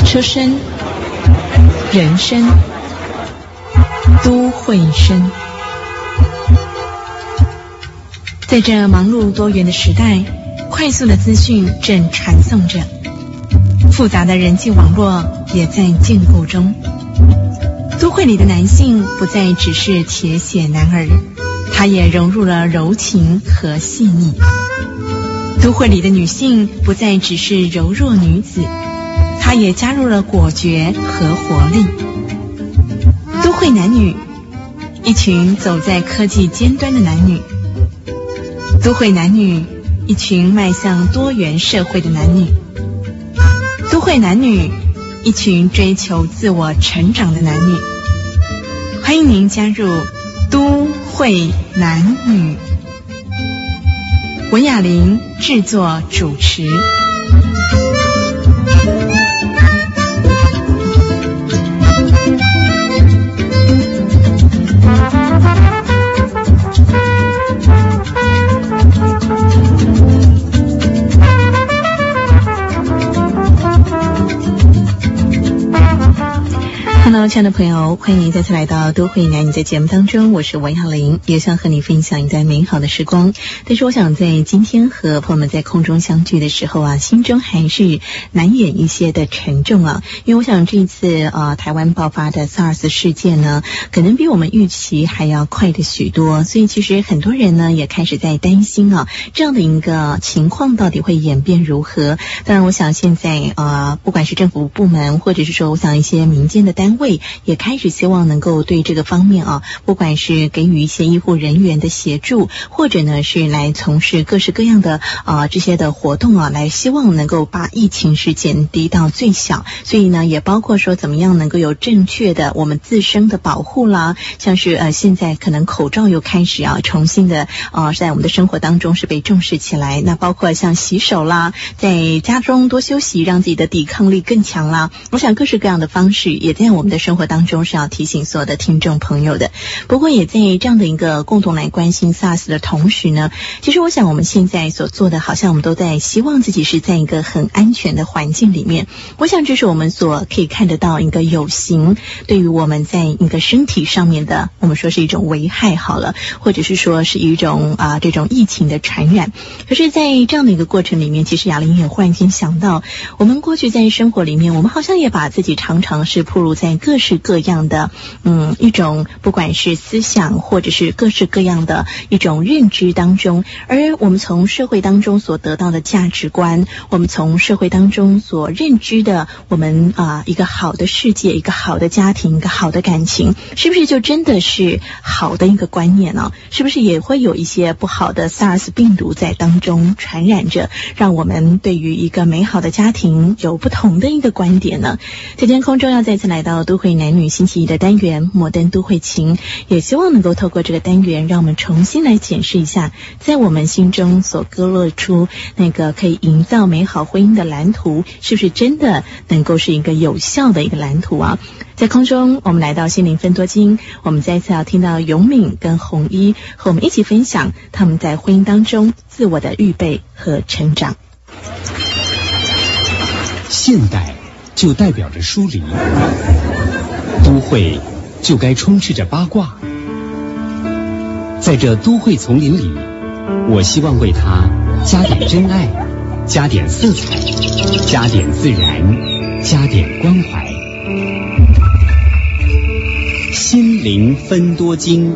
车声、人声、都会声。在这忙碌多元的时代，快速的资讯正传送着，复杂的人际网络也在建构中。都会里的男性不再只是铁血男儿，他也融入了柔情和细腻。都会里的女性不再只是柔弱女子，她也加入了果决和活力。都会男女，一群走在科技尖端的男女。都会男女，一群迈向多元社会的男女。都会男女，一群追求自我成长的男女。欢迎您加入都会男女。文雅玲制作主持。Hello， 亲爱的朋友，欢迎您再次来到都会男女的节目当中，我是文雅玲，也想和你分享一段美好的时光。但是我想在今天和朋友们在空中相聚的时候啊，心中还是难掩一些的沉重啊，因为我想这一次台湾爆发的 SARS 事件呢，可能比我们预期还要快的许多，所以其实很多人呢也开始在担心啊，这样的一个情况到底会演变如何。当然我想现在不管是政府部门，或者是说我想一些民间的单位也开始希望能够对这个方面啊，不管是给予一些医护人员的协助，或者呢是来从事各式各样的这些的活动啊，来希望能够把疫情是减低到最小。所以呢也包括说怎么样能够有正确的我们自身的保护啦，像是现在可能口罩又开始重新的在我们的生活当中是被重视起来。那包括像洗手啦，在家中多休息，让自己的抵抗力更强啦。我想各式各样的方式也在我们的生活当中是要提醒所有的听众朋友的。不过也在这样的一个共同来关心 SARS 的同时呢，其实我想我们现在所做的好像我们都在希望自己是在一个很安全的环境里面。我想这是我们所可以看得到一个有形对于我们在一个身体上面的，我们说是一种危害好了，或者是说是一种这种疫情的传染。可是在这样的一个过程里面，其实雅玲也忽然间想到，我们过去在生活里面，我们好像也把自己常常是暴露在各式各样的一种不管是思想或者是各式各样的一种认知当中。而我们从社会当中所得到的价值观，我们从社会当中所认知的我们一个好的世界，一个好的家庭，一个好的感情，是不是就真的是好的一个观念呢？是不是也会有一些不好的 SARS 病毒在当中传染着，让我们对于一个美好的家庭有不同的一个观点呢？在今天空中要再次来到都会男女星期一的单元摩登都会情，也希望能够透过这个单元让我们重新来检视一下，在我们心中所勾勒出那个可以营造美好婚姻的蓝图，是不是真的能够是一个有效的一个蓝图啊？在空中我们来到心灵分多金，我们再一次要听到永敏跟红衣和我们一起分享他们在婚姻当中自我的预备和成长。 现代就代表着疏离，都会就该充斥着八卦。在这都会丛林里，我希望为它加点真爱，加点色彩，加点自然，加点关怀。心灵分多金。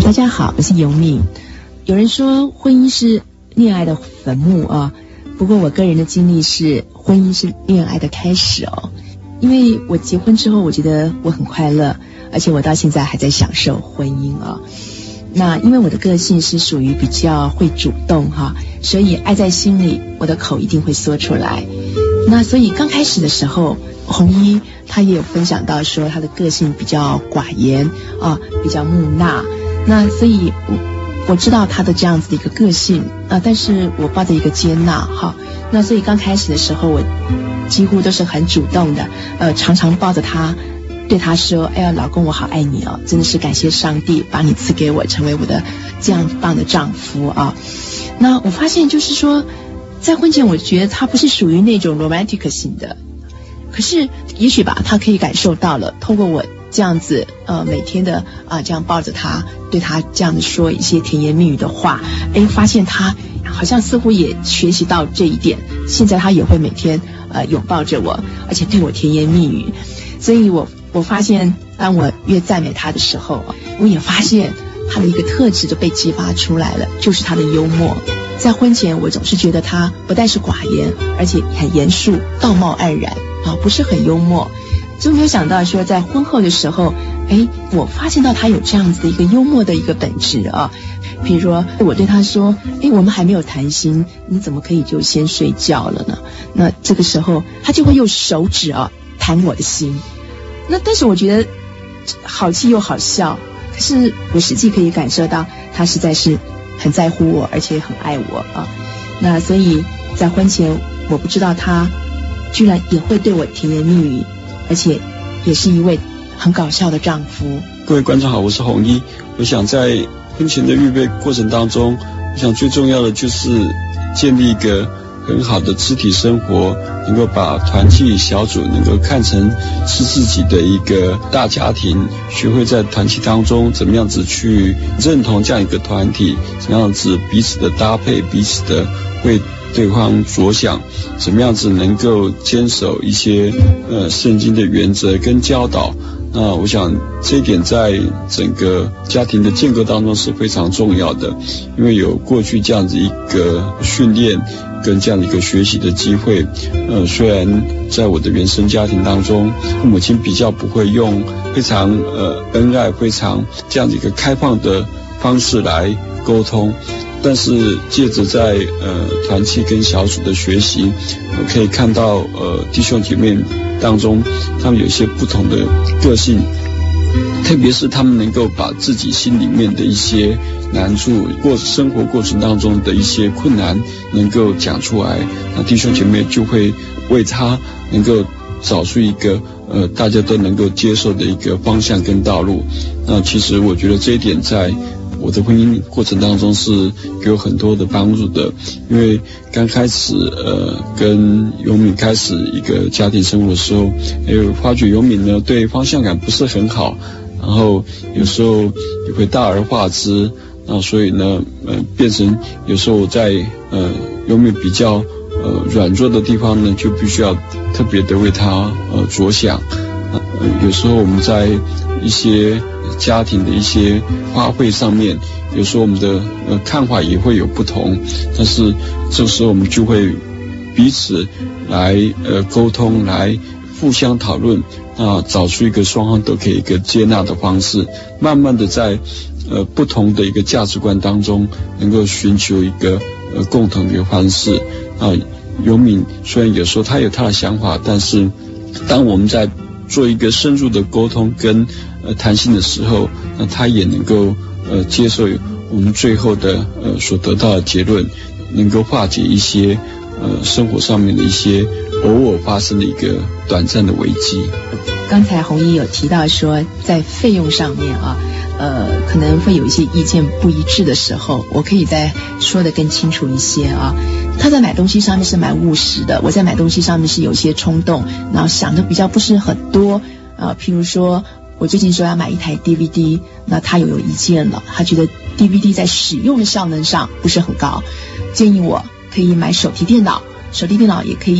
大家好，我是尤敏。有人说婚姻是恋爱的坟墓啊，不过我个人的经历是，婚姻是恋爱的开始哦。因为我结婚之后，我觉得我很快乐，而且我到现在还在享受婚姻啊。那因为我的个性是属于比较会主动哈，所以爱在心里，我的口一定会说出来。那所以刚开始的时候，红衣他也有分享到说他的个性比较寡言啊，比较木讷。那所以我知道他的这样子的一个个性啊，但是我抱着一个接纳哈。那所以刚开始的时候，我几乎都是很主动的，常常抱着他，对他说：“哎呀，老公，我好爱你哦，真的是感谢上帝把你赐给我，成为我的这样棒的丈夫啊。”那我发现就是说，在婚前我觉得他不是属于那种 romantic 型的，可是也许吧，他可以感受到了，透过我这样子每天的这样抱着他，对他这样子说一些甜言蜜语的话，发现他好像似乎也学习到这一点，现在他也会每天拥抱着我，而且对我甜言蜜语。所以我发现当我越赞美他的时候，我也发现他的一个特质就被激发出来了，就是他的幽默。在婚前我总是觉得他不但是寡言，而且很严肃，道貌岸然不是很幽默。就没有想到说在婚后的时候，我发现到他有这样子的一个幽默的一个本质啊。比如说我对他说，我们还没有谈心，你怎么可以就先睡觉了呢？那这个时候他就会用手指弹我的心。那但是我觉得好气又好笑，可是我实际可以感受到他实在是很在乎我，而且很爱我啊。那所以在婚前我不知道他居然也会对我甜言蜜语，而且也是一位很搞笑的丈夫。 各位观众好，我是弘一。我想在婚前的预备过程当中，我想最重要的就是建立一个很好的肢体生活，能够把团契小组能够看成是自己的一个大家庭，学会在团契当中怎么样子去认同这样一个团体，怎么样子彼此的搭配，彼此的为对方着想，怎么样子能够坚守一些圣经的原则跟教导。那我想这一点在整个家庭的建构当中是非常重要的，因为有过去这样子一个训练跟这样的一个学习的机会。虽然在我的原生家庭当中，父母亲比较不会用非常恩爱、非常这样的一个开放的方式来沟通，但是借着在团契跟小组的学习，可以看到弟兄姐妹当中他们有一些不同的个性，特别是他们能够把自己心里面的一些难处，生活过程当中的一些困难能够讲出来，那弟兄姐妹就会为他能够找出一个大家都能够接受的一个方向跟道路。那其实我觉得这一点在我的婚姻过程当中是给我很多的帮助的，因为刚开始跟尤敏开始一个家庭生活的时候，发觉尤敏呢对方向感不是很好，然后有时候也会大而化之，那所以呢变成有时候在尤敏比较软弱的地方呢，就必须要特别的为他着想。有时候我们在一些家庭的一些花卉上面，有时候我们的看法也会有不同，但是这时候我们就会彼此来沟通，来互相讨论，找出一个双方都可以一个接纳的方式，慢慢的在不同的一个价值观当中能够寻求一个共同的一个方式。尤敏虽然有时候他有他的想法，但是当我们在做一个深入的沟通跟谈心的时候，那他也能够接受我们最后的所得到的结论，能够化解一些生活上面的一些偶尔发生的一个短暂的危机。 刚才弘一有提到说在费用上面可能会有一些意见不一致的时候，我可以再说得更清楚一些他在买东西上面是蛮务实的，我在买东西上面是有一些冲动，然后想的比较不是很多譬如说我最近说要买一台 DVD， 那他有意见了，他觉得 DVD 在使用的效能上不是很高，建议我可以买手提电脑，手提电脑也可以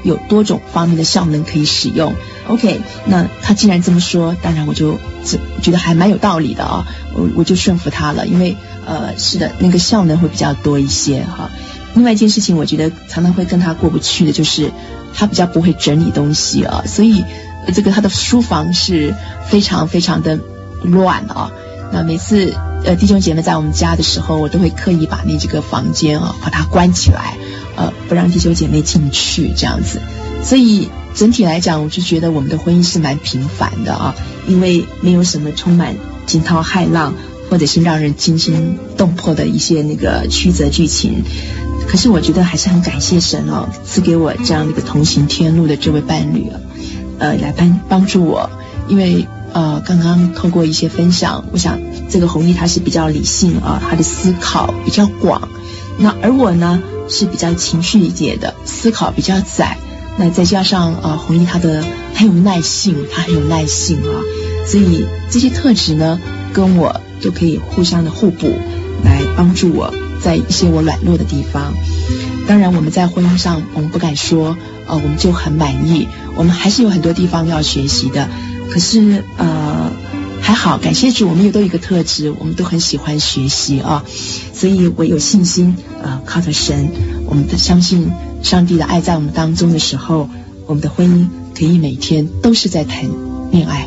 有多种方面的效能可以使用。OK， 那他既然这么说，当然我就觉得还蛮有道理的啊，我就顺服他了，因为是的，那个效能会比较多一些哈。另外一件事情，我觉得常常会跟他过不去的就是他比较不会整理东西啊，所以这个他的书房是非常非常的乱啊。那每次弟兄姐妹在我们家的时候，我都会刻意把这个房间啊把它关起来，不让弟兄姐妹进去这样子。所以整体来讲，我就觉得我们的婚姻是蛮平凡的啊，因为没有什么充满惊涛骇浪或者是让人惊心动魄的一些那个曲折剧情。可是我觉得还是很感谢神哦，赐给我这样的一个同行天路的这位伴侣来帮助我。因为刚刚透过一些分享，我想这个弘毅他是比较理性啊，他的思考比较广，那而我呢是比较情绪理解的，思考比较窄。那再加上弘毅他很有耐性，他很有耐性啊，所以这些特质呢跟我都可以互相的互补，来帮助我在一些我软弱的地方。当然我们在婚姻上我们不敢说我们就很满意，我们还是有很多地方要学习的。可是还好，感谢主，我们也都有一个特质，我们都很喜欢学习啊，所以我有信心靠着神，我们相信上帝的爱在我们当中的时候，我们的婚姻可以每天都是在谈恋爱。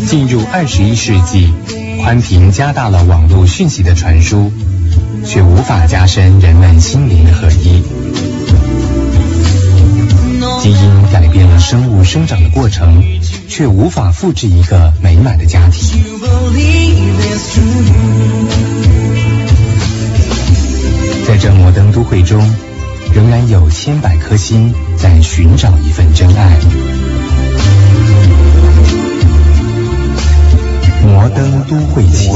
进入21世纪，宽频加大了网络讯息的传输，却无法加深人们心灵的合一。基因改变了生物生长的过程，却无法复制一个美满的家庭。在这摩登都会中，仍然有千百颗心在寻找一份真爱。摩登都会情。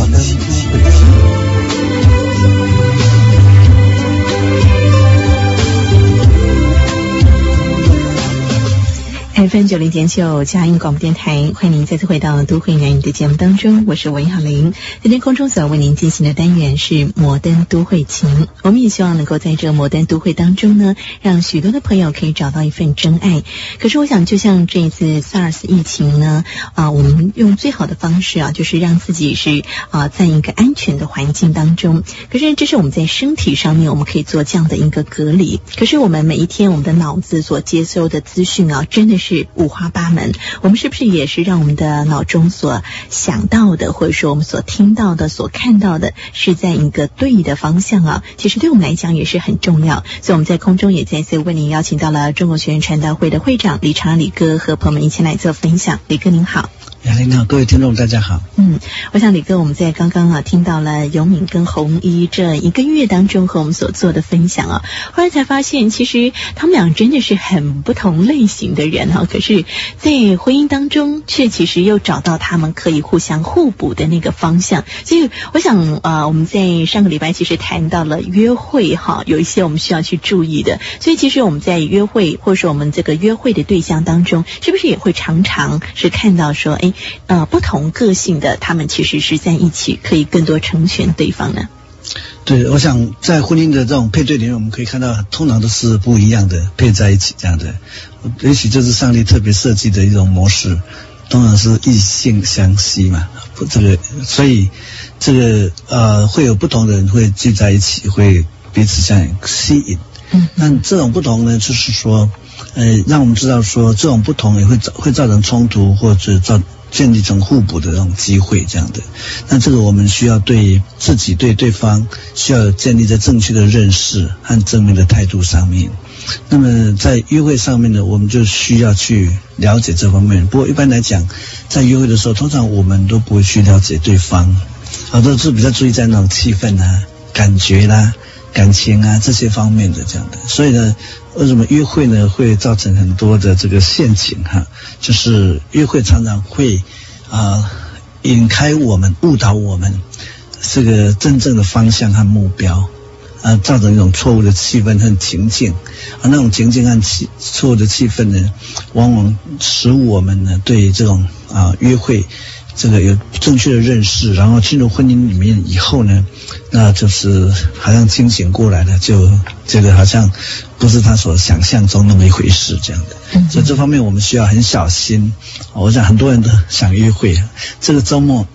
FM 90.9佳音广播电台，欢迎您再次回到都会男女的节目当中，我是文雅玲。今天空中所为您进行的单元是摩登都会情，我们也希望能够在这个摩登都会当中呢，让许多的朋友可以找到一份真爱。可是我想就像这一次 SARS 疫情呢，我们用最好的方式就是让自己是在一个安全的环境当中。可是这是我们在身体上面我们可以做这样的一个隔离，可是我们每一天我们的脑子所接收的资讯真的是五花八门，我们是不是也是让我们的脑中所想到的，或者说我们所听到的所看到的是在一个对的方向其实对我们来讲也是很重要。所以我们在空中也再次为您邀请到了中国学院传道会的会长李长李哥和朋友们一起来做分享。李哥您好。 雅玲好，各位听众大家好。 我想李哥，我们在刚刚听到了尤敏跟红衣这一个月当中和我们所做的分享后来才发现其实他们俩真的是很不同类型的人可是在婚姻当中却其实又找到他们可以互相互补的那个方向。所以我想我们在上个礼拜其实谈到了约会有一些我们需要去注意的，所以其实我们在约会或者说我们这个约会的对象当中，是不是也会常常是看到说不同个性的他们其实是在一起可以更多成全对方呢？ 对，我想在婚姻的这种配对里面，我们可以看到通常都是不一样的配在一起这样的，也许这是上帝特别设计的一种模式，通常是异性相吸嘛，所以这个会有不同的人会聚在一起，会彼此相吸引。那这种不同呢，就是说让我们知道说这种不同也会造成冲突，或者建立成互补的这种机会这样的。那这个我们需要对自己对对方需要建立在正确的认识和正面的态度上面。那么在约会上面呢，我们就需要去了解这方面。不过一般来讲，在约会的时候，通常我们都不会去了解对方，都是比较注意在那种气氛感觉感情这些方面的这样的。所以呢，为什么约会呢会造成很多的这个陷阱就是约会常常会引开我们，误导我们这个真正的方向和目标，造成一种错误的气氛和情境那种情境和错误的气氛呢，往往使我们呢对这种约会这个有正确的认识，然后进入婚姻里面以后呢，那就是好像清醒过来了，就这个好像不是他所想象中那么一回事这样的。所以这方面我们需要很小心。我想很多人都想约会，这个周末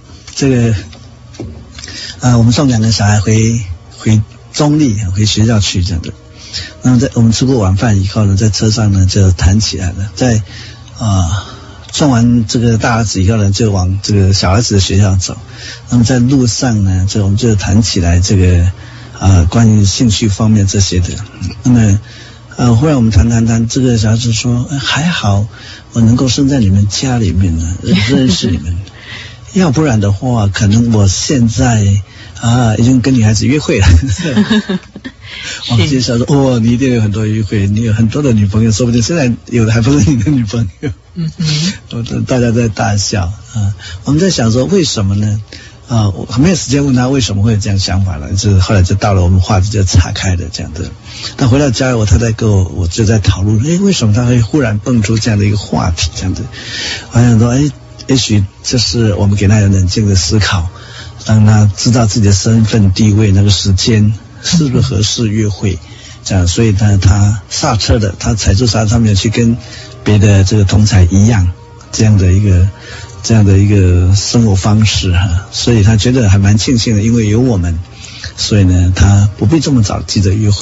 我们送2个小孩回中立回学校去这样的。那么我们吃过晚饭以后呢，在车上呢就谈起来了，在送完这个大儿子以后呢，就往这个小儿子的学校走。那么在路上呢，我们就谈起来这个关于兴趣方面这些的。那么后来我们谈，这个小孩子说还好我能够生在你们家里面呢，认识你们，要不然的话可能我现在已经跟女孩子约会了。我们就想说你一定有很多约会，你有很多的女朋友，说不定现在有的还不是你的女朋友。大家在大笑我们在想说为什么呢？我没有时间问他为什么会有这样想法了，就是后来就到了我们话题就岔开了这样的。但回到家我太太跟我就在讨论为什么他会忽然蹦出这样的一个话题这样的。我想说也许就是我们给他有冷静的思考，让他知道自己的身份地位，那个时间是不是合适约会这样。所以呢他刹车的，他踩住刹车，他没有去跟别的这个同侪一样这样的一个生活方式所以他觉得还蛮庆幸的，因为有我们，所以呢他不必这么早急着约会。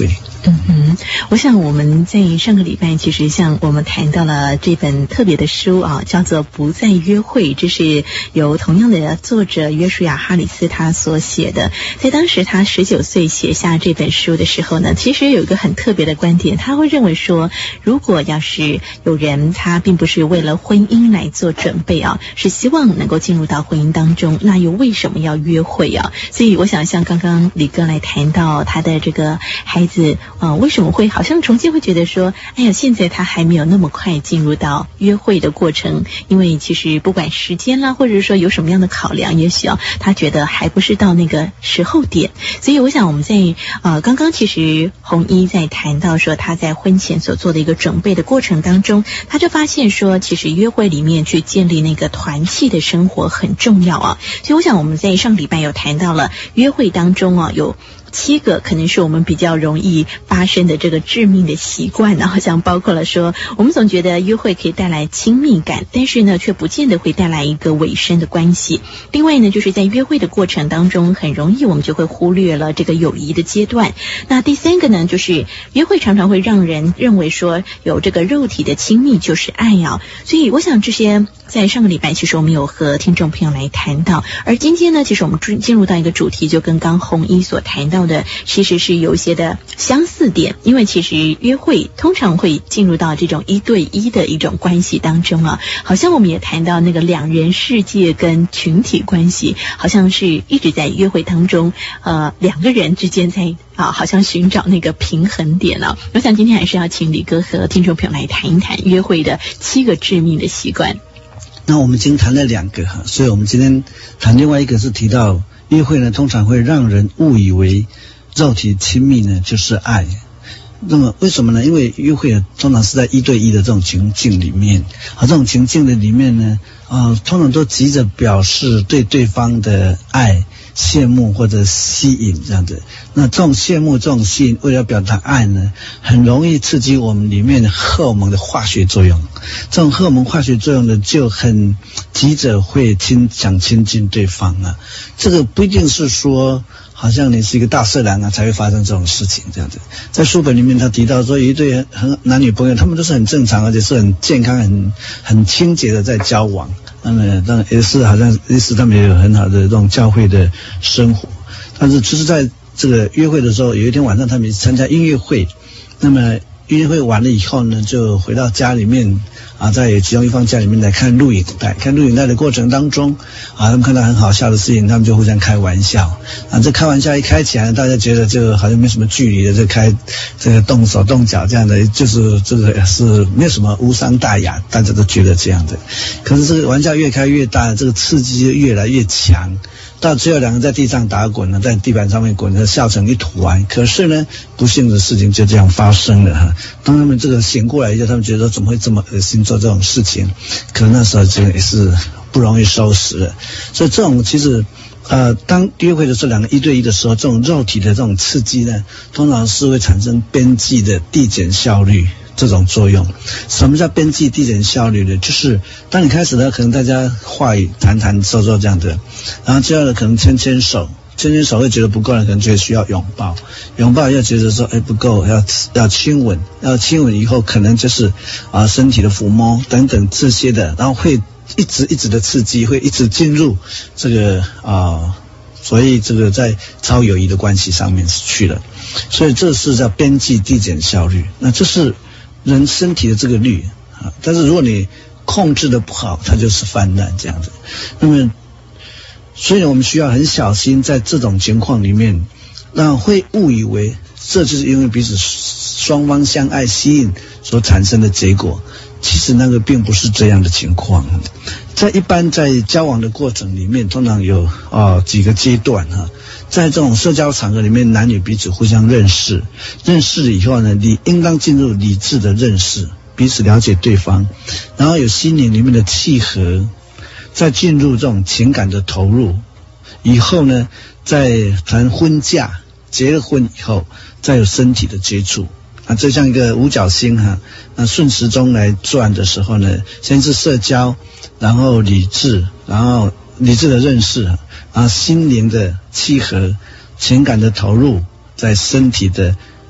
我想我们在上个礼拜其实像我们谈到了这本特别的书啊，叫做《不再约会》，这是由同样的作者约书亚·哈里斯他所写的。在当时他19岁写下这本书的时候呢，其实有一个很特别的观点，他会认为说，如果要是有人他并不是为了婚姻来做准备啊，是希望能够进入到婚姻当中，那又为什么要约会啊？所以我想像刚刚李哥来谈到他的这个孩子为什么会好像重新会觉得说，哎呀，现在他还没有那么快进入到约会的过程，因为其实不管时间啦，或者说有什么样的考量，也许他觉得还不是到那个时候点。所以我想我们在刚刚其实弘一在谈到说他在婚前所做的一个准备的过程当中，他就发现说其实约会里面去建立那个团契的生活很重要啊。所以我想我们在上礼拜有谈到了约会当中有7个可能是我们比较容易发生的这个致命的习惯，好像包括了说，我们总觉得约会可以带来亲密感，但是呢，却不见得会带来一个委身的关系。另外呢，就是在约会的过程当中，很容易我们就会忽略了这个友谊的阶段。那第3个呢，就是约会常常会让人认为说，有这个肉体的亲密就是爱啊。所以我想这些在上个礼拜其实我们有和听众朋友来谈到，而今天呢，其实我们进入到一个主题，就跟刚弘一所谈到的其实是有一些的相似点，因为其实约会通常会进入到这种1对1的一种关系当中啊，好像我们也谈到那个两人世界跟群体关系，好像是一直在约会当中2个人之间在好像寻找那个平衡点啊。我想今天还是要请李哥和听众朋友来谈一谈约会的7个致命的习惯。 那我们已经谈了2个，所以我们今天谈另外一个是提到约会呢，通常会让人误以为肉体亲密呢就是爱。那么为什么呢？因为约会通常是在1对1的这种情境里面，这种情境的里面呢，通常都急着表示对对方的爱、羡慕或者吸引这样子。那这种羡慕、这种吸引，为了表达爱呢，很容易刺激我们里面的荷尔蒙的化学作用。这种荷尔蒙化学作用呢，就很急着会想亲近对方啊。这个不一定是说好像你是一个大色狼才会发生这种事情这样子。在书本里面他提到说，有一对男女朋友，他们都是很正常，而且是很健康、很清洁的在交往。那么当然也是好像也是他们也有很好的这种教会的生活。但是就是在这个约会的时候，有一天晚上他们参加音乐会，那么音乐会完了以后呢，就回到家里面在其中一方家里面来看录影带。看录影带的过程当中他们看到很好笑的事情，他们就互相开玩笑这开玩笑一开起来，大家觉得就好像没什么距离的，就开这个动手动脚这样的，就是这个是没有什么无伤大雅，大家都觉得这样的。可是这个玩笑越开越大，这个刺激就越来越强，到最后2个人在地上打滚在地板上面滚笑成一团。可是呢，不幸的事情就这样发生了当他们这个醒过来以后，他们觉得怎么会这么恶心做这种事情，可能那时候就也是不容易收拾了。所以这种其实当约会的时候，2个1对1的时候，这种肉体的这种刺激呢，通常是会产生边际的递减效率这种作用。什么叫边际递减效率呢？就是当你开始呢，可能大家话语谈谈说说这样的，然后接下来可能牵牵手会觉得不够了，可能觉得需要拥抱又觉得说不够，要亲吻以后可能就是身体的抚摸等等这些的，然后会一直的刺激，会一直进入这个所以这个在超友谊的关系上面去了。所以这是叫边际递减效率。那这是人身体的这个率但是如果你控制的不好，它就是泛滥这样子。那么所以我们需要很小心，在这种情况里面，那会误以为这就是因为彼此双方相爱吸引所产生的结果。其实那个并不是这样的情况。在一般在交往的过程里面，通常有几个阶段在这种社交场合里面，男女彼此互相认识了以后呢，你应当进入理智的认识，彼此了解对方，然后有心灵里面的契合，再进入这种情感的投入，以后呢，再谈婚嫁，结了婚以后，再有身体的接触这像一个五角星那顺时钟来转的时候呢，先是社交，然后理智，然后理智的认识，然后心灵的契合，情感的投入，在身体的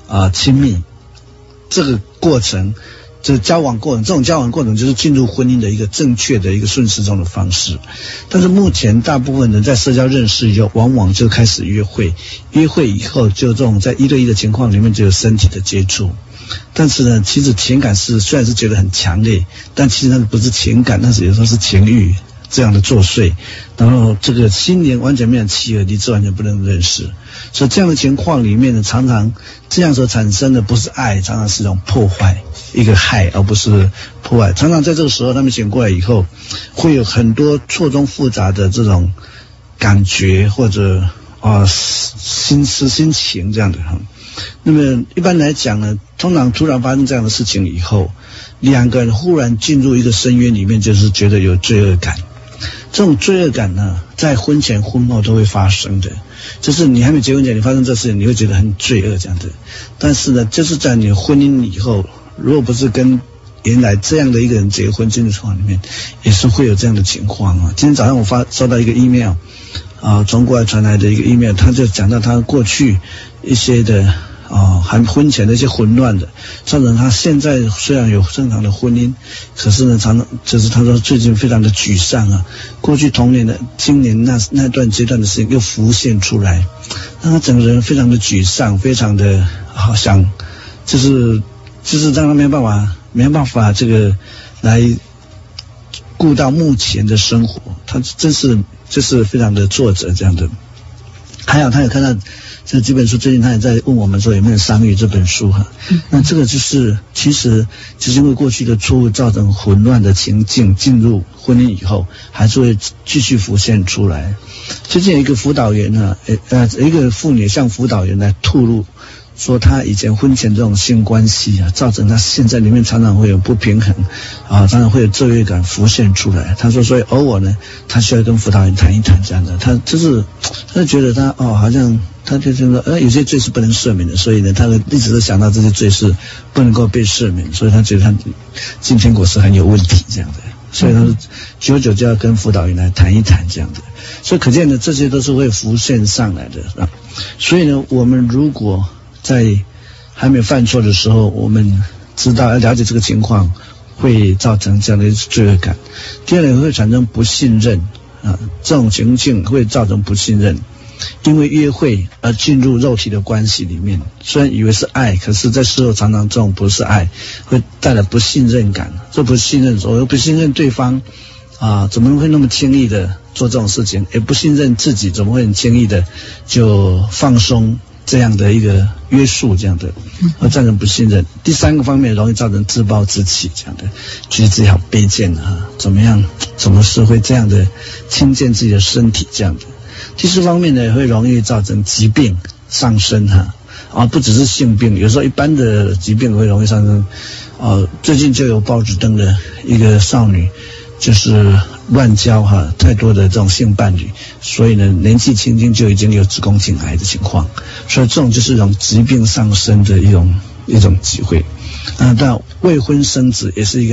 亲密，这个过程。这交往过程，这种交往过程就是进入婚姻的一个正确的一个顺时钟的方式。但是目前大部分人在社交认识以后，往往就开始约会，约会以后就这种在1对1的情况里面就有身体的接触。但是呢，其实情感虽然是觉得很强烈，但其实那不是情感，那是有时候是情欲这样的作祟，然后这个心灵完全没有契合，理智完全不能认识。所以这样的情况里面呢，常常这样所产生的不是爱，常常是一种破坏，一个害，而不是破坏。常常在这个时候他们醒过来以后，会有很多错综复杂的这种感觉或者心思心情这样的。那么一般来讲呢，通常突然发生这样的事情以后，两个人忽然进入一个深渊里面，就是觉得有罪恶感。这种罪恶感呢，在婚前婚后都会发生的，就是你还没结婚前你发生这事情，你会觉得很罪恶这样的。但是呢，就是在你婚姻以后，如果不是跟原来这样的一个人结婚，进入床里面也是会有这样的情况啊。今天早上我收到一个 email 从国外传来的一个 email， 他就讲到他过去一些的含婚前的一些混乱的，造成他现在虽然有正常的婚姻，可是呢，常常就是他说最近非常的沮丧啊。过去童年的今年那段阶段的事情又浮现出来，让他整个人非常的沮丧，非常的好像就是让他没办法这个来顾到目前的生活，他就是非常的挫折这样的。还好他有看到这几本书，最近他也在问我们说有没有商议这本书哈。那这个就是其实就是因为过去的错误造成混乱的情境，进入婚姻以后还是会继续浮现出来。最近有一个辅导员呢，一个妇女向辅导员来吐露说他以前婚前这种性关系造成他现在里面常常会有不平衡常常会有罪恶感浮现出来。他说所以偶尔呢，他需要跟辅导员谈一谈这样的。他就觉得他好像他就觉得有些罪是不能赦免的，所以呢他一直都想到这些罪是不能够被赦免，所以他觉得他进天国是很有问题这样的。所以他说久久就要跟辅导员来谈一谈这样的。所以可见呢，这些都是会浮现上来的所以呢，我们如果在还没有犯错的时候，我们知道要了解这个情况会造成这样的罪恶感。第二呢，会产生不信任这种情境会造成不信任，因为约会而进入肉体的关系里面，虽然以为是爱，可是在事后常常这种不是爱，会带来不信任感。这不信任，我又不信任对方怎么会那么轻易的做这种事情，也不信任自己，怎么会很轻易的就放松这样的一个约束这样的，而造成不信任。第三个方面容易造成自暴自弃这样的，觉得自己好卑贱怎么是会这样的轻贱自己的身体这样的。第四方面呢，也会容易造成疾病上升不只是性病，有时候一般的疾病会容易上升。最近就有报纸登了一个少女，就是乱交太多的这种性伴侣，所以呢年纪轻轻就已经有子宫颈癌的情况，所以这种就是一种疾病上升的一种机会。但未婚生子也是一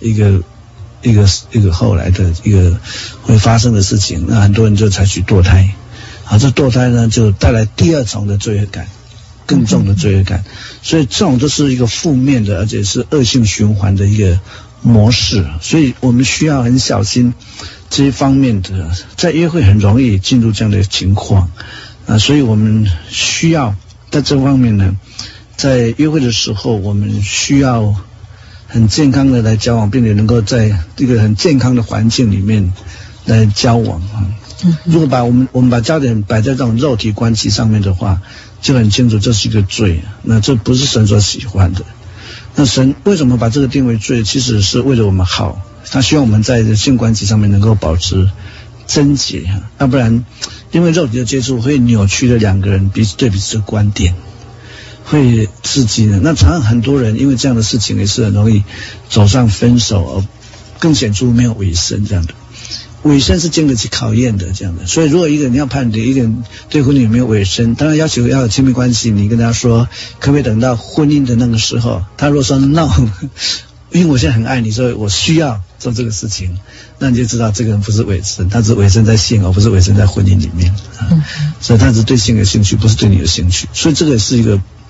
个后来的一个会发生的事情，那很多人就采取堕胎这堕胎呢就带来第二重的罪恶感，更重的罪恶感。所以这种都是一个负面的，而且是恶性循环的一个模式。所以我们需要很小心这一方面的，在约会很容易进入这样的情况所以我们需要在这方面呢，在约会的时候我们需要很健康的来交往，并且能够在一个很健康的环境里面来交往如果我们把焦点摆在这种肉体关系上面的话，就很清楚这是一个罪那这不是神所喜欢的。那神为什么把这个定为罪？其实是为了我们好，他希望我们在性关系上面能够保持贞洁要不然因为肉体的接触会扭曲了两个人彼此对彼此的观点，会刺激的。那常常很多人因为这样的事情也是很容易走上分手，而更显出没有委身这样的。委身是经得起考验的这样的。所以如果一个人要判定一个人对婚姻有没有委身，当然要求要有亲密关系，你跟他说可不可以等到婚姻的那个时候，他如果说 no 因为我现在很爱你，所以我需要做这个事情，那你就知道这个人不是委身，他是委身在性，而不是委身在婚姻里面所以他只是对性有兴趣，不是对你有兴趣。所以这个是一个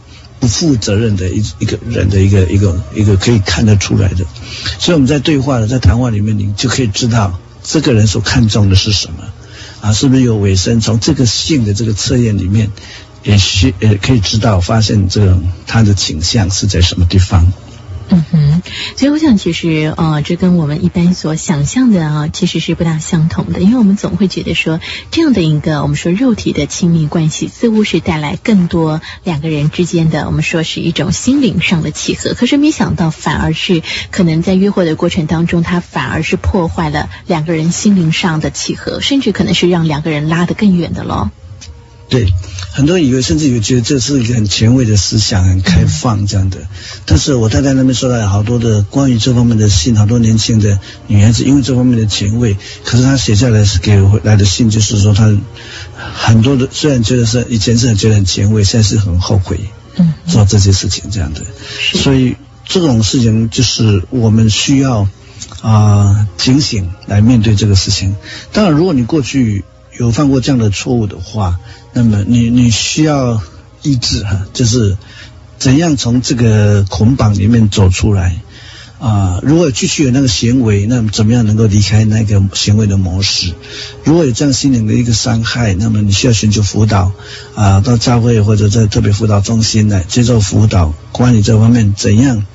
不负责任的一个人的一个可以看得出来的。所以我们在对话的在谈话里面，你就可以知道这个人所看重的是什么啊，是不是有尾声？从这个性的这个测验里面，也可以知道发现这种他的倾向是在什么地方。 所以我想其实这跟我们一般所想象的其实是不大相同的，因为我们总会觉得说这样的一个我们说肉体的亲密关系似乎是带来更多两个人之间的我们说是一种心灵上的契合，可是没想到反而是可能在约会的过程当中，它反而是破坏了两个人心灵上的契合，甚至可能是让两个人拉得更远的咯。 对，很多人甚至以为觉得这是一个很前卫的思想，很开放这样的。但是我太太那边收到好多的关于这方面的信，好多年轻的女孩子因为这方面的前卫，可是她写下来给回来的信就是说，她很多的虽然觉得是以前是很觉得很前卫，现在是很后悔做这些事情这样的。所以这种事情就是我们需要警醒来面对这个事情。当然，如果你过去有犯过这样的错误的话，那么你需要医治就是怎样从这个捆绑里面走出来如果继续有那个行为，那么怎么样能够离开那个行为的模式？如果有这样心灵的一个伤害，那么你需要寻求辅导到教会或者在特别辅导中心来接受辅导，关于这方面怎样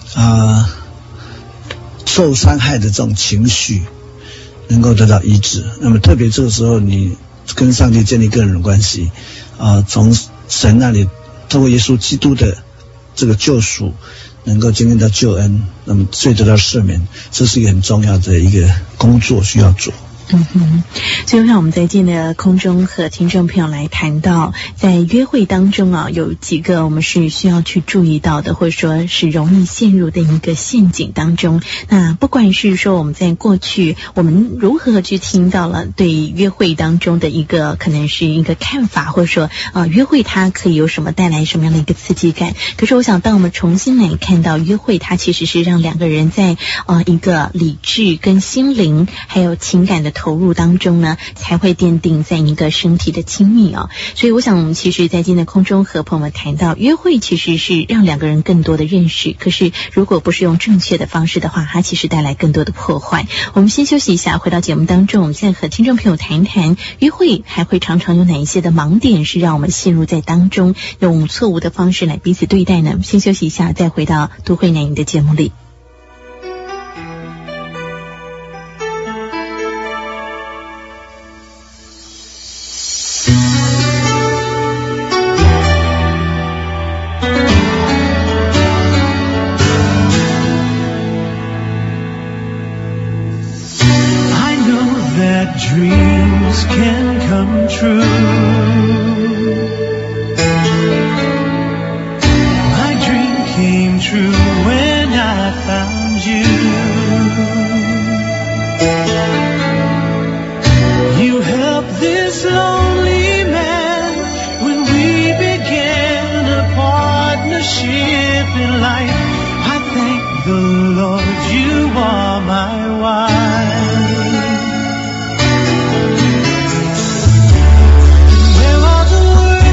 受伤害的这种情绪能够得到医治。那么特别这个时候你跟上帝建立个人的关系从神那里透过耶稣基督的这个救赎能够经历到救恩，那么罪得到赦免，这是一个很重要的一个工作需要做。 所以让我们在今天的空中和听众朋友来谈到在约会当中有几个我们是需要去注意到的，或者说是容易陷入的一个陷阱当中。那不管是说我们在过去我们如何去听到了对约会当中的一个可能是一个看法，或者说约会它可以有什么带来什么样的一个刺激感，可是我想当我们重新来看到约会它其实是让两个人在一个理智跟心灵还有情感的投入当中呢，才会奠定在一个身体的亲密所以我想其实在今天的空中和朋友们谈到约会其实是让两个人更多的认识，可是如果不是用正确的方式的话，它其实带来更多的破坏。我们先休息一下，回到节目当中，我们现在和听众朋友谈一谈约会还会常常有哪一些的盲点是让我们陷入在当中，用错误的方式来彼此对待呢？先休息一下，再回到都会男营的节目里。 Dreams can come true. My dream came true when I found you. You helped this lonely man when we began a partnership in life. I thank the Lord you are my wife. Where are the words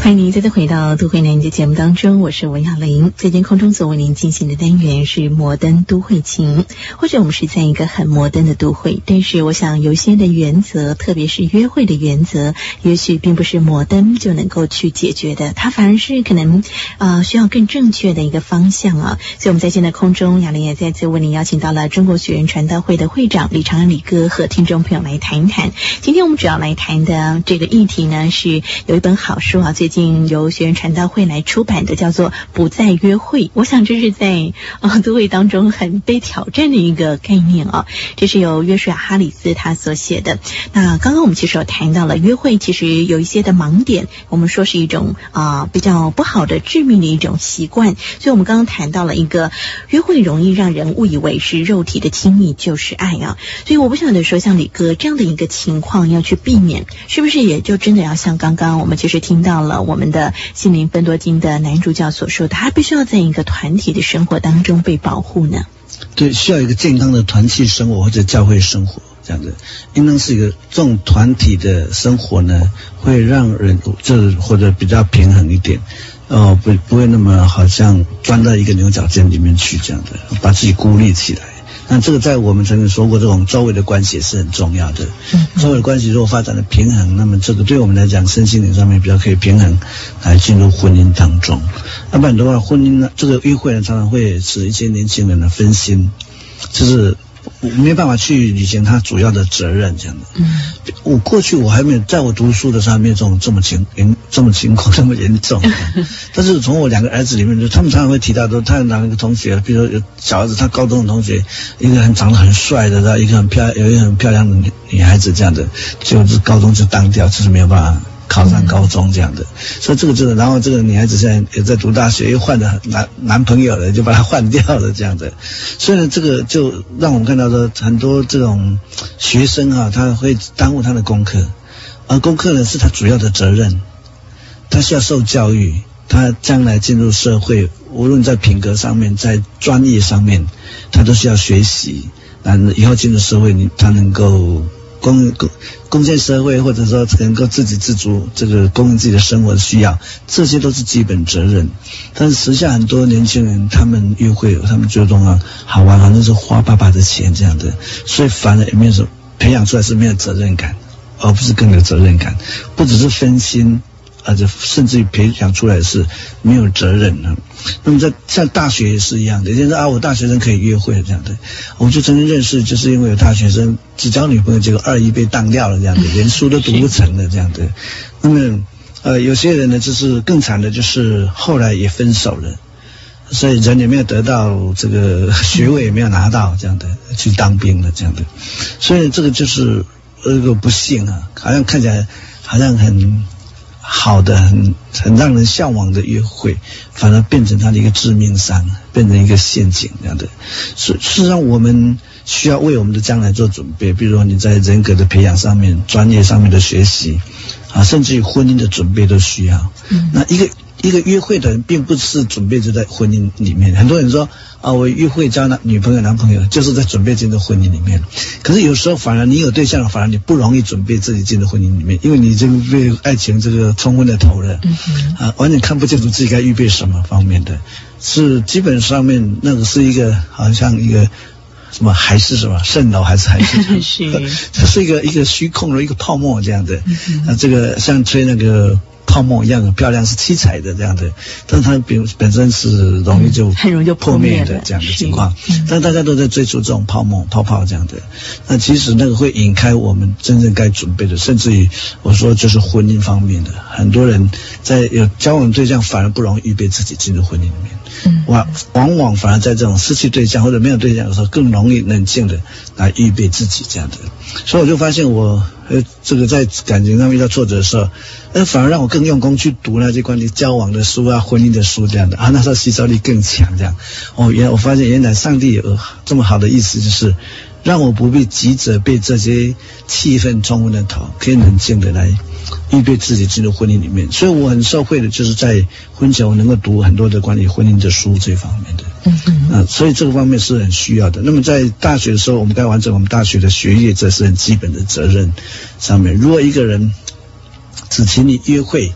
欢迎您再次回到都会男女节目当中，我是文雅玲。在今天空中所为您进行的单元是摩登都会情。或者我们是在一个很摩登的都会，但是我想有些的原则，特别是约会的原则，也许并不是摩登就能够去解决的，它反而是可能需要更正确的一个方向啊。所以我们在现在空中，雅玲也再次为您邀请到了中国学员传道会的会长李长安李哥和听众朋友来谈一谈。今天我们主要来谈的这个议题呢，是有一本好书啊，最近由学员传道会来出版的，叫做《不再约会》。我想这是在都会当中很被挑战的一个概念啊。这是由约书亚哈里斯他所写的。那刚刚我们其实有谈到了约会其实有一些的盲点，我们说是一种比较不好的致命的一种习惯。所以我们刚刚谈到了一个约会容易让人误以为是肉体的亲密就是爱啊。所以我不晓得说像李哥这样的一个情况要去避免，是不是也就真的要像刚刚我们其实听到了我们的心灵芬多精的男主角所说的，他必须要在一个团体的生活当中被保护呢？ 对，需要一个健康的团契生活或者教会生活，这样的应当是一个这种团体的生活呢，会让人就是或者比较平衡一点，不会那么好像钻到一个牛角尖里面去，这样的把自己孤立起来。那这个在我们曾经说过，这种周围的关系是很重要的。周围的关系如果发展的平衡，那么这个对我们来讲身心灵上面比较可以平衡，来进入婚姻当中。要不然的话，婚姻呢，这个约会呢，常常会使一些年轻人的分心，就是没办法去履行他主要的责任，这样的。我过去我还没有，在我读书的时候还没有这么情况那么严重。但是从我2个儿子里面，他们常常会提到说，他哪一个同学，比如说有小儿子，他高中的同学，一个长得很帅的，有一个很漂亮的女孩子，这样的，就是高中就当掉，就是没有办法考上高中这样的。所以这个真的，然后这个女孩子现在也在读大学，又换了男朋友了，就把她换掉了这样的。所以呢，这个就让我们看到说，很多这种学生啊，他会耽误他的功课，而功课呢是他主要的责任，他需要受教育，他将来进入社会，无论在品格上面，在专业上面，他都需要学习，以后进入社会，他能够贡献社会，或者说能够自给自足，这个供应自己的生活的需要，这些都是基本责任。但是时下很多年轻人，他们约会，他们觉得好玩，反正是花爸爸的钱这样的，所以反而也没有说培养出来是没有责任感，而不是更有责任感，不只是分心，而且甚至于培养出来是没有责任的。那么像大学也是一样的，有些人说我大学生可以约会这样的，我就曾经认识，就是因为有大学生只交女朋友，结果2-1被当掉了这样的，连书都读不成了这样的。那么有些人呢，就是更惨的，就是后来也分手了，所以人也没有得到这个学位，也没有拿到这样的，去当兵了这样的。所以这个就是一个不幸啊，好像看起来好像很好的很让人向往的约会，反而变成他的一个致命伤，变成一个陷阱这样的。事实上我们需要为我们的将来做准备，比如说你在人格的培养上面，专业上面的学习甚至于婚姻的准备都需要。那一个约会的人并不是准备就在婚姻里面，很多人说我约会交女朋友男朋友就是在准备进入婚姻里面，可是有时候反而你有对象了，反而你不容易准备自己进入婚姻里面，因为你已经被爱情这个冲昏了头了，完全看不清楚自己该预备什么方面的，是基本上面那个是一个好像一个什么还是什么蜃楼还是这是一个虚空的一个泡沫这样的。这个像吹那个泡沫一样的漂亮，是七彩的这样的，但是它本身是很容易就破灭的这样的情况。但大家都在追逐这种泡泡这样的，那其实那个会引开我们真正该准备的，甚至于我说就是婚姻方面的，很多人在有交往对象反而不容易预备自己进入婚姻里面，往往反而在这种失去对象或者没有对象的时候，更容易冷静的来预备自己这样的。所以我就发现我这个在感情上遇到挫折的时候，反而让我更用功去读那些关于交往的书婚姻的书这样的那时候吸收力更强这样。我发现原来上帝有这么好的意思，就是让我不必急着被这些气氛冲昏了头，可以冷静的来预备自己进入婚姻里面。所以我很受惠的就是在婚前我能够读很多的关于婚姻的书这方面的。所以这个方面是很需要的。那么在大学的时候，我们该完成我们大学的学业，这是很基本的责任上面。如果一个人只请你约会，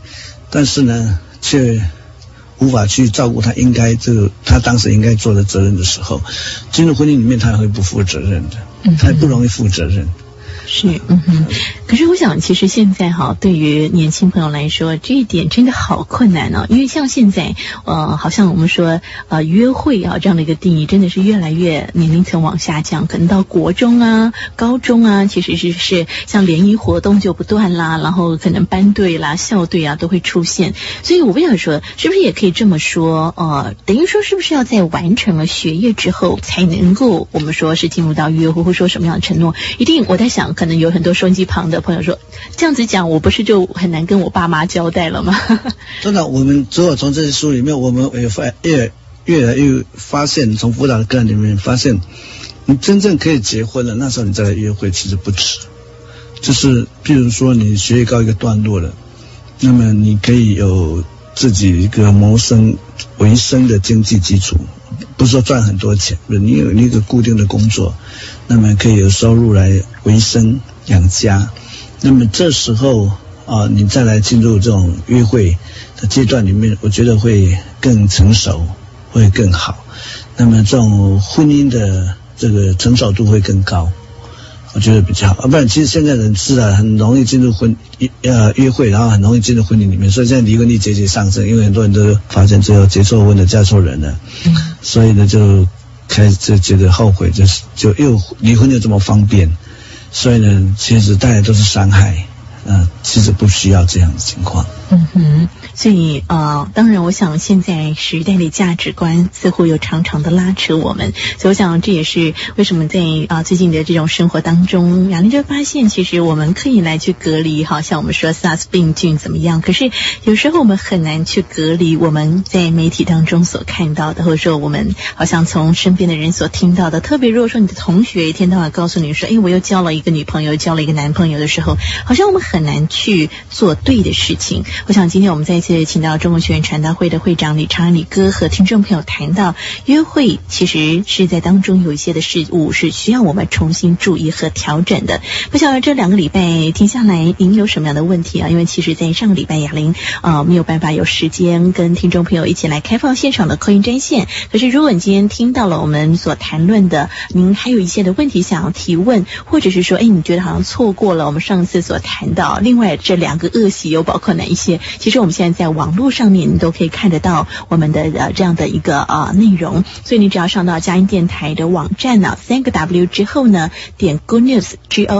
但是呢，却无法去照顾他当时应该做的责任的时候，进入婚姻里面他也会不负责任的，他也不容易负责任。 是，可是我想，其实现在对于年轻朋友来说，这一点真的好困难哦。因为像现在，好像我们说，约会这样的一个定义，真的是越来越年龄层往下降，可能到国中啊、高中啊，其实是像联谊活动就不断啦，然后可能班队啦、校队啊都会出现。所以我不想说，是不是也可以这么说？等于说，是不是要在完成了学业之后，才能够我们说是进入到约会，或说什么样的承诺？一定，我在想。可能有很多收音机旁的朋友说，这样子讲，我不是就很难跟我爸妈交代了吗？ 真的，我们只有从这些书里面，我们也越来越发现，从辅导的个案里面发现，你真正可以结婚了，那时候你再来约会其实不迟。就是譬如说你学业告一个段落了，那么你可以有自己一个维生的经济基础，不是说赚很多钱，你有一个固定的工作，那么可以有收入来维生养家。那么这时候你再来进入这种约会的阶段里面，我觉得会更成熟，会更好。那么这种婚姻的这个成熟度会更高，我觉得比较好。不然其实现在人是很容易进入约会，然后很容易进入婚姻里面，所以现在离婚率节节上升，因为很多人都发现最后结错婚的嫁错人了，所以呢就开始就觉得后悔，就又离婚又这么方便，所以呢其实带来都是伤害，其实不需要这样的情况。 所以当然我想现在时代的价值观似乎有常常的拉扯我们，所以我想这也是为什么在最近的这种生活当中，雅玲就发现其实我们可以来去隔离，好像我们说 SARS 病菌怎么样，可是有时候我们很难去隔离我们在媒体当中所看到的，或者说我们好像从身边的人所听到的，特别如果说你的同学一天到晚告诉你说我又交了一个女朋友，交了一个男朋友的时候，好像我们很难去做对的事情。我想今天我们再一次请到中国学院传道会的会长李长安李哥和听众朋友谈到约会其实是在当中有一些的事物是需要我们重新注意和调整的。不晓得这2个礼拜听下来您有什么样的问题因为其实在上个礼拜雅玲没有办法有时间跟听众朋友一起来开放现场的 call in 专线，可是如果你今天听到了我们所谈论的，您还有一些的问题想要提问，或者是说你觉得好像错过了我们上次所谈到另外这2个恶习有包括哪一些，其实我们现在在网络上面你都可以看得到我们的这样的一个内容，所以你只要上到佳音电台的网站3个 W 之后呢，点 Good News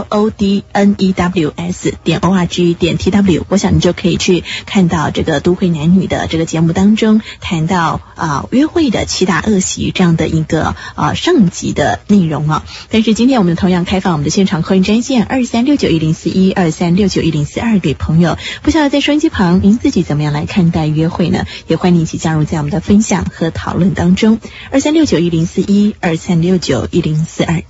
GOODNEWS 点 ORG 点 TW， 我想你就可以去看到这个都会男女的这个节目当中谈到约会的7大恶习这样的一个上集的内容但是今天我们同样开放我们的现场call in专线23691041 23691042给朋友，不晓得在收音机旁您自己怎么样来看待约会呢？也欢迎你一起加入在我们的分享和讨论当中23691041 23691042。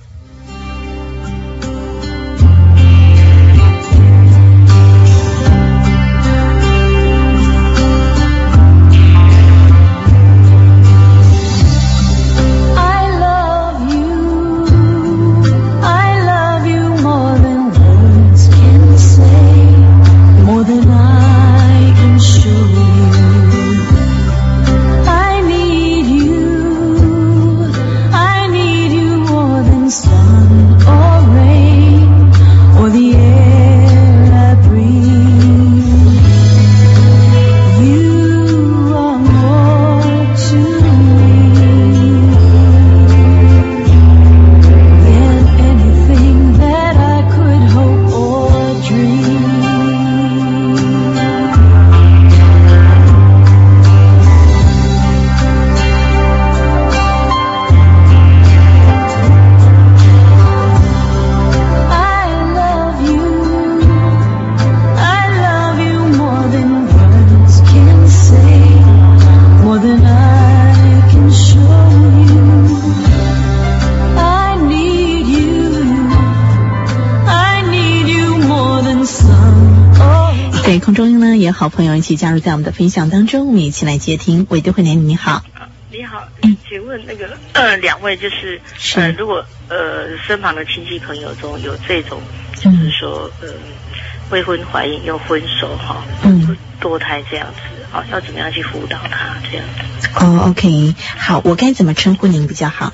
好朋友一起加入在我们的分享当中，我们一起来接听。韦都会男女你好。 你好，请问那个2位就是如果身旁的亲戚朋友中有这种就是说未婚怀孕又分手堕胎这样子，要怎么样去辅导他这样子？ 哦 ，OK， 好，我该怎么称呼您比较好？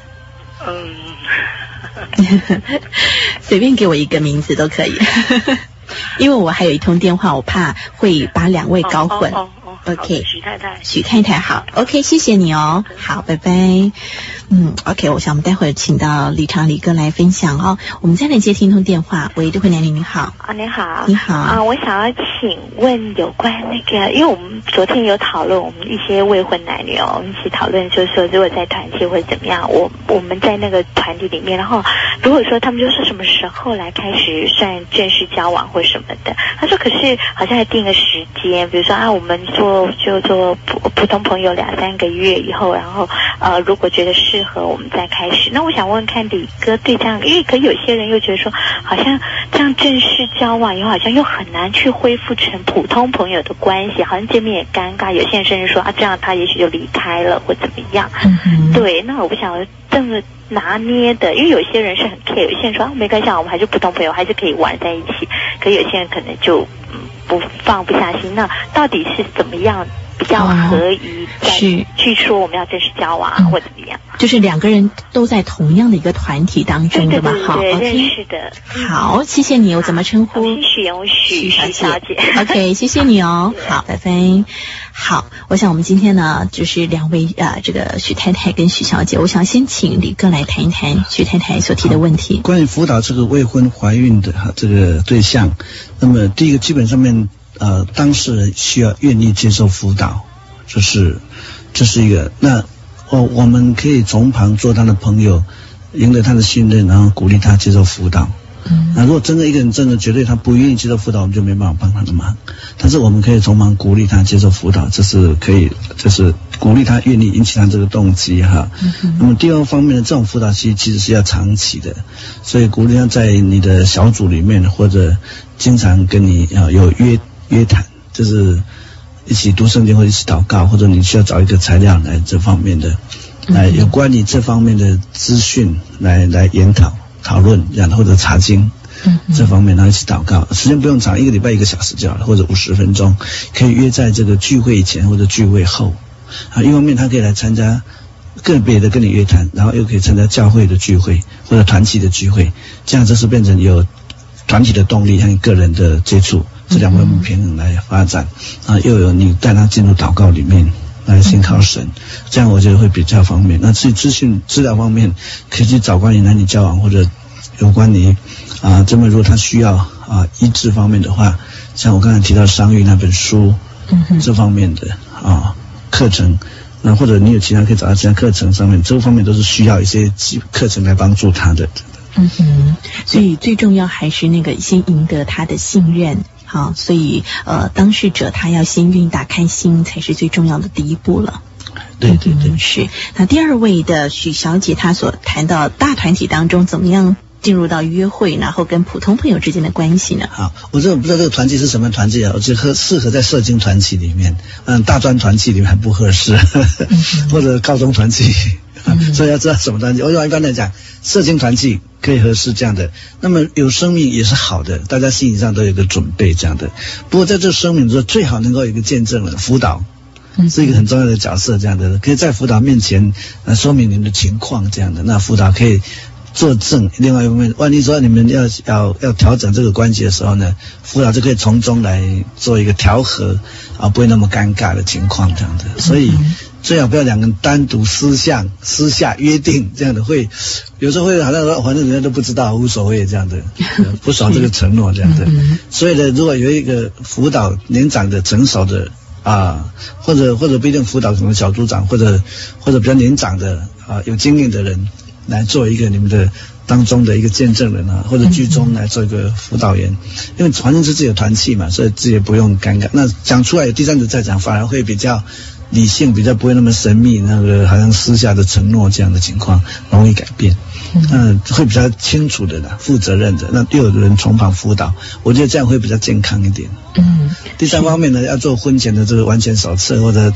随便给我一个名字都可以，因为我还有一通电话，我怕会把两位搞混。OK， 许太太好 ，OK， 谢谢你哦，好，拜拜。OK， 我想我们待会儿请到李长李哥来分享哦。我们再来接听通电话，喂，都会男女你好。 你好。 你好。 我想要请问有关那个，因为我们昨天有讨论我们一些未婚男女我们一起讨论就是说，如果在团契或者怎么样，我们在那个团体里面，然后如果说他们就说什么时候来开始算正式交往或什么的，他说可是好像还定个时间，比如说我们就做普通朋友2-3个月以后，然后如果觉得适合我们再开始。那我想问看李哥对这样，因为可有些人又觉得说好像这样正式交往以后好像又很难去恢复成普通朋友的关系，好像见面也尴尬，有些人甚至说这样他也许就离开了或怎么样。对，那我不想这么拿捏的，因为有些人是很 care， 有些人说没关系，我们还是普通朋友，还是可以玩在一起，可有些人可能就不放不下心。那到底是怎么样比较合宜去说我们要正式交往或怎么样？ 就是两个人都在同样的一个团体当中的嘛，好， 认识的。 好，谢谢你，我怎么称呼？ 许小姐。 OK， 谢谢你哦。好，拜拜。好，我想我们今天呢，就是两位这个许太太跟许小姐，我想先请李哥来谈一谈许太太所提的问题。 关于辅导这个未婚怀孕的这个对象，那么第一个基本上面当事人需要愿意接受辅导，这是一个。那我们可以从旁做他的朋友，赢得他的信任，然后鼓励他接受辅导。那如果真的一个人真的绝对他不愿意接受辅导，我们就没办法帮他的忙。但是我们可以从旁鼓励他接受辅导，这是可以，就是鼓励他愿意引起他这个动机哈。那么第二方面呢，这种辅导其实是要长期的，所以鼓励他在你的小组里面，或者经常跟你有约谈，就是一起读圣经或者一起祷告，或者你需要找一个材料来这方面的，来有关于这方面的资讯来研讨论这样的，或者查经这方面，然后一起祷告，时间不用长，1个礼拜1个小时就好了，或者50分钟，可以约在这个聚会以前或者聚会后。一方面他可以来参加个别的跟你约谈，然后又可以参加教会的聚会或者团体的聚会，这样就是变成有团体的动力和个人的接触，这两方面平衡来发展又有你带他进入祷告里面来信靠神，这样我觉得会比较方便。那至于治疗方面，可以去找关于男女交往或者有关于这么如果他需要医治方面的话，像我刚才提到商誉那本书这方面的课程，那或者你有其他可以找到其他课程上面，这方面都是需要一些课程来帮助他的。 所以最重要还是那个先赢得他的信任。好，所以当事者他要先愿意打开心，才是最重要的第一步了。 对， 是。那第二位的许小姐，她所谈到大团体当中怎么样进入到约会，然后跟普通朋友之间的关系呢？ 好，我不知道这个团体是什么团体我觉得适合在社经团体里面，大专团体里面还不合适，或者高中团体。所以要知道什么团体。我一般来讲，社经团体可以合适这样的。那么有生命也是好的，大家心理上都有一个准备这样的。不过在这生命中，最好能够有一个见证人辅导，是一个很重要的角色这样的，可以在辅导面前说明你们的情况这样的。那辅导可以作证。另外一方面，万一说你们要调整这个关系的时候呢，辅导就可以从中来做一个调和不会那么尴尬的情况这样的。所以最好不要两个人单独私下约定这样的，会有时候会好像说反正人家都不知道无所谓这样的，不守这个承诺这样的。所以呢，如果有一个辅导年长的成熟的或者不一定辅导什么小组长，或者比较年长的有经验的人来做一个你们的当中的一个见证人或者剧中来做一个辅导员，因为反正是自己的团契嘛，所以自己也不用尴尬。那讲出来有第三者在讲，反而会比较理性，比较不会那么神秘，那个好像私下的承诺这样的情况容易改变。会比较清楚的负责任的，那又有人从旁辅导，我觉得这样会比较健康一点。第三方面呢，要做婚前的这个完全手册或者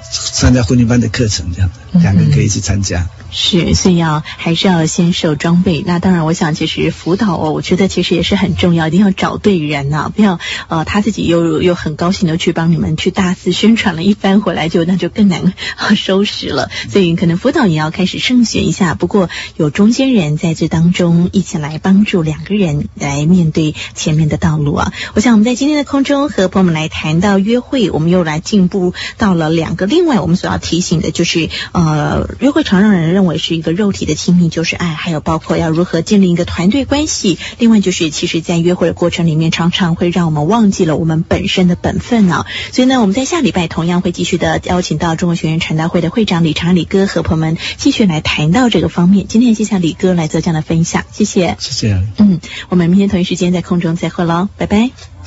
参加婚姻班的课程，这样的两个人可以一起参加。 是，所以还是要先受装备。那当然，我想其实辅导我觉得其实也是很重要，一定要找对人啊，不要他自己又很高兴的去帮你们去大肆宣传了一番，回来那就更难收拾了。所以可能辅导也要开始慎选一下。不过有中间人在这当中一起来帮助两个人来面对前面的道路啊。我想我们在今天的空中和朋友们来谈到约会，我们又来进步到了两个。另外我们所要提醒的就是约会常让人认为是一个肉体的亲密，就是爱，还有包括要如何建立一个团队关系。另外就是其实在约会的过程里面常常会让我们忘记了我们本身的本分啊。所以呢，我们在下礼拜同样会继续的邀请到中国学院传道会的会长李长李哥和朋友们继续来谈到这个方面。今天谢谢李哥来做这样的分享，谢谢。 谢谢。 我们明天同一时间在空中再会咯，拜拜。